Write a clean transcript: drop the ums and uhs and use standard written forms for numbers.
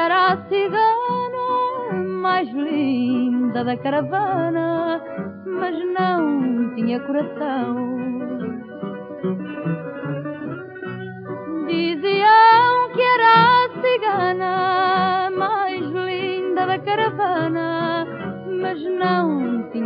era a cigana mais linda da caravana, mas não tinha coração. Diziam que era a cigana mais linda da caravana, mas não tinha